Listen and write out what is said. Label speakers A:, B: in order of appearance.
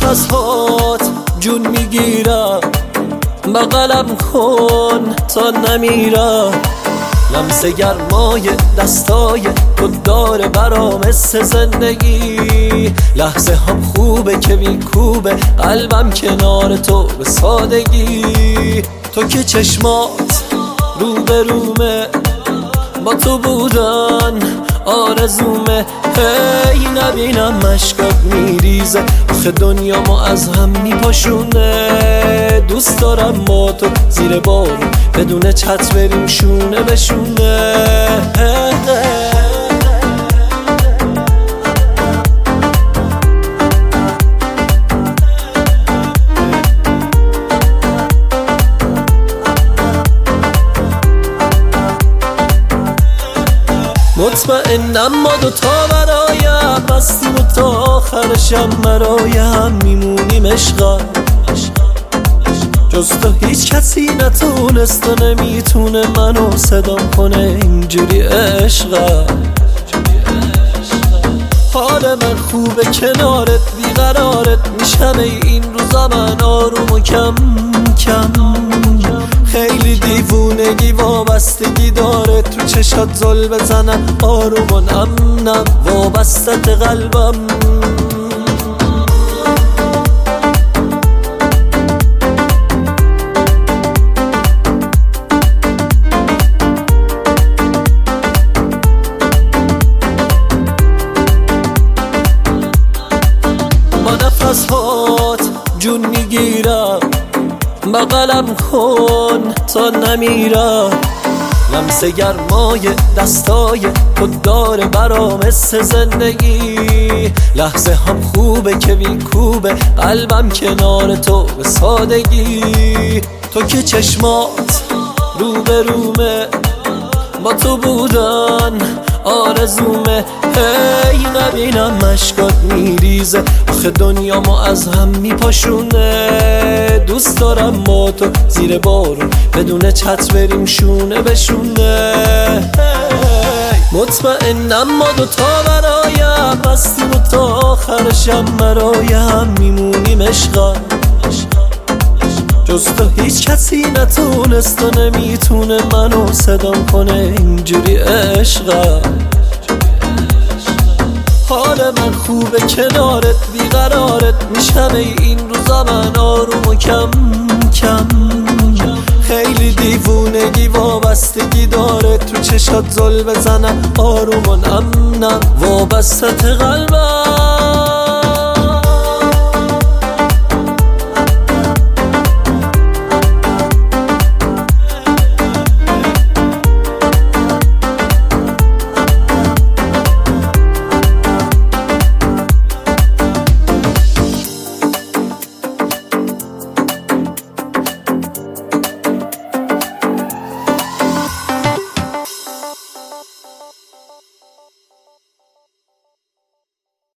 A: نفسهات جون میگیرم، بغلم کن تا نمیرم. لمس گرمای دستای تو داره برام حس زندگی. لحظه هم خوبه که میکوبه قلبم کنار تو به سادگی. تو که چشمات روبرومه، با تو بودن آرزومه. هی نبینم مشکات میریزه، آخه دنیامو از هم میپاشونه. دوست دارم با تو زیر بارون بدون چت بریم شونه به شونه. مطمئنم ما دوتا برایم بستیم و تا آخرشم برایم میمونیم عشقا. جز تو هیچ کسی نتونست و نمیتونه منو صدام کنه اینجوری عشقا. حال من خوبه کنارت، بیقرارت میشم این روزا من آروم و کم کم. خیلی دیوونگی وابستگی داره، تو چشات زل بزنم آروم و نم نم وابستت قلبم. با نفسهات جون میگیرم، بغلم کن تا نمیرم. لمس گرمای دستای تو داره برام حس زندگی. لحظه هم خوبه که میکوبه قلبم کنار تو به سادگی. تو که چشمات روبرومه، با تو بودن آرزومه. هی نبینم مشکات میریزه، آخه دنیامو از هم میپاشونه. دوست دارم با تو زیر بارون بدون چت بریم شونه به شونه. مطمئنم ما دوتا برایم بستیم و تا آخرشم برایم میمونیم عشقا. جز تو هیچ کسی نتونست و نمیتونه منو صدام کنه اینجوری عشقا. حال من خوبه کنارت، بیقرارت میشم این روزا من آروم و کم کم. خیلی دیوونگی وابستگی داره، تو چشات زل بزنم آروم و نم نم وابستت قلبم.